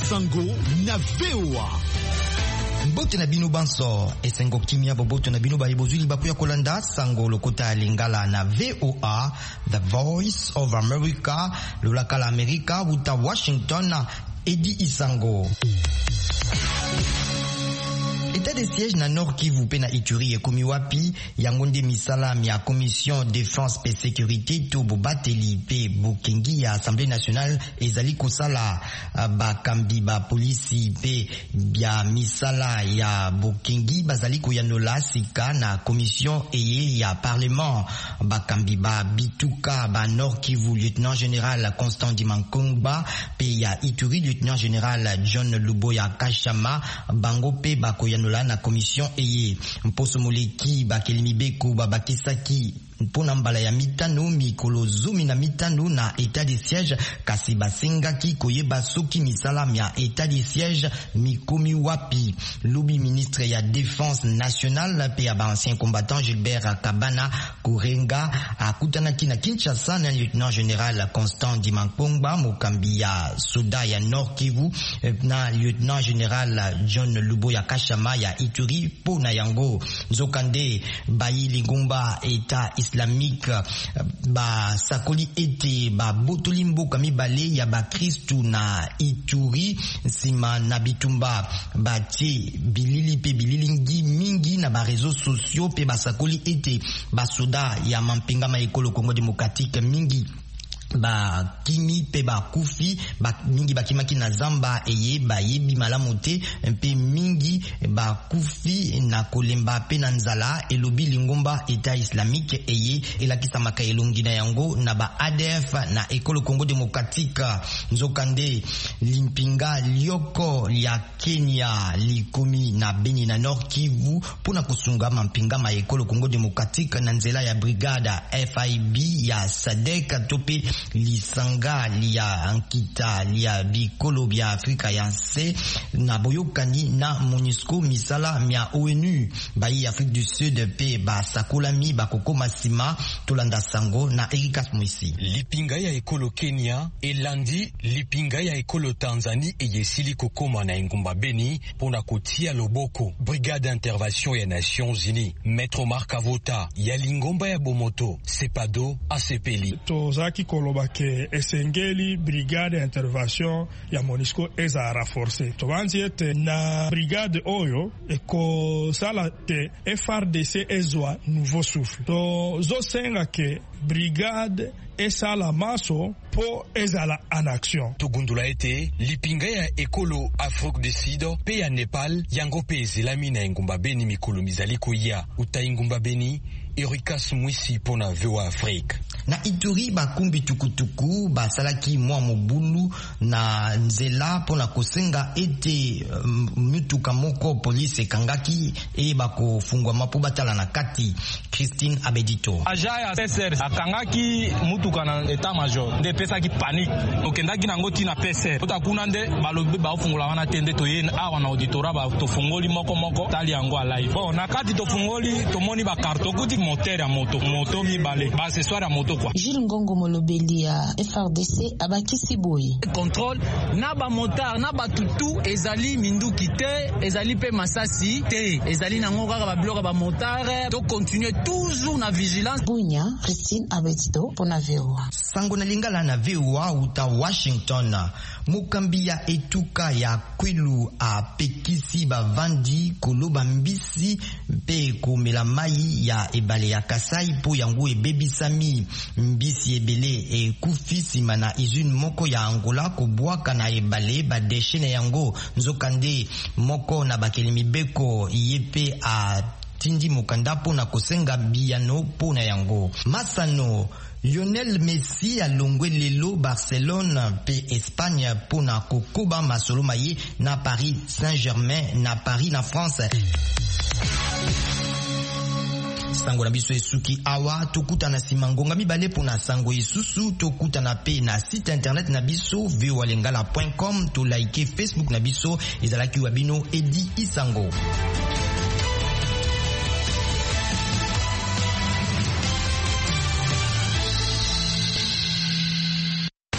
Sango na VOA. Mbote na bino banso esengo kimia boboto na bino balibozuli bapuya kolanda sango lokota lingala na VOA, The Voice of America, lolakala Amerika wuta Washington na Edi Isango. État de siège na Nord Kivu pe na Ituri e komi wapi yangonde misala ya Commission Défense et Sécurité to bobateli pe bokengi ya Assemblée nationale ezali kosala bakambi ba polisi pe bia misala ya bokengi bazali koyanola sika na commission eye ya parlement bakambi ba bituka ba Nord Kivu lieutenant général Constant Dimankongba pe ya Ituri lieutenant général John Luboya Kashama bango pe bakoyanola na commission eye mposo moleki bakelimi beko babakisaki mpona mbala ya mitano mikolo zumi na mitano na état de siège kasi basengaki koyeba soki misala ya état de siège mikomi wapi. Lobi ministre ya défense nationale pe ya ancien combattant Gilbert Kabana Kurenga akutanaki na Kinshasa na lieutenant général Constant Dimankongba mokambi ya soda ya Nord Kivu na lieutenant général John Luboya Kashama ya Ituri pona yango nzokande bayi lingumba état islamique ba sakoli ete ba botoli mboka mibale ya ba Kristu na Ituri sima na bitumba batie bilili pe bililingi mingi na ba réseaux sociaux pe ba sakoli ete ba soda ya mampinga ma ekolo Congo démocratique mingi ba kimi pe ba kufi ba mingi ba kimaki na zamba eye ba yebi malamu te pe mingi ba kufi na kolemba pe na nzala elobi lingomba état islamique eye elakisa maka elongi na yango na ba ADF na ekolo Congo démocratique nzokande limpinga lioko ya Kenya likomi na Beni na Nord Kivu pona kusunga mampinga ma ekolo Congo démocratique na nzela ya brigade FIB ya SADC tope lisanga lia ankita lia bikolo bia Afrika ya nse na boyokani na MONUSCO misala mia ONU bayi Afrique du Sud pe ba sakolami bakoko masima tolanda sango na Erikas Mwisi. Lipinga ya ekolo Kenya elandi lipinga ya ekolo Tanzanie eyesili kokoma na engumba Beni pona kotia loboko brigade d'intervention ya Nations Unies Maître Marc Avota ya lingomba ya Bomoto Sepado asepeli tozaki kolobake esengeli brigade intervention ya MONUSCO eza renforcé tobanzi ete na brigade oyo eko sala te FRDC ezwa nouveau souffle to zo senga ke brigade esala maso po ezala en action. Togundula ete lipinga ya ekolo Afrique du Sud pe ya Nepal yango pe ezelami na engumba Beni mikolo mizali koya uta engumba Beni Erikas Mwisi pona VOA Afrique. Na Ituri bakumbi tukutuku basalaki mwa mobulu na nzela pona kosenga ete mutuka moko police ekangaki e bako fungwa mapo batala na kati. Christine Abedito Ajaya PSR akangaki mutuka na etat major nde pesaki panique okendaki nango tina PSR otakuna nde balobi baofungula wana tende toyena awa na auditora ba tofungoli moko tali yango live bon na kati tofungoli tomoni ba karto kuti moteur ya moto mibale ba accessoire ya moto kwa Jules Ngongo molobeli ya FRDC abakisi boye contrôle na ba moteur na ba tutu ezali minduki te ezali pe masasi te ezali nango kaka ba bloka ba moteur to continuer toujours na vigilance. Bunya Christine Abetito pona VOA sango na lingala na VOA uta Washington mukambi ya etuka ya Kwilu a pekisi bavandi koloba mbisi pe komela mai ya ebale ya Kasai po yango ebebisami mbisi ebele ekufi sima na izune moko ya Angola kobwaka na ebale badeshene yango nzokande moko na bakelimi beko yepe a tindi mokanda pona kosenga biyano pona yango masano Lionel Messi alongwe lelo Barcelone pe Espagne pona kokoba masolo maye na Paris Saint-Germain na Paris na France. Sango na biso esuki awa tokuta na simangonga mibale pona sango isusu tokuta na pe na site internet na biso voalengala.com to like Facebook na biso ezalaki wabino Edi Isango.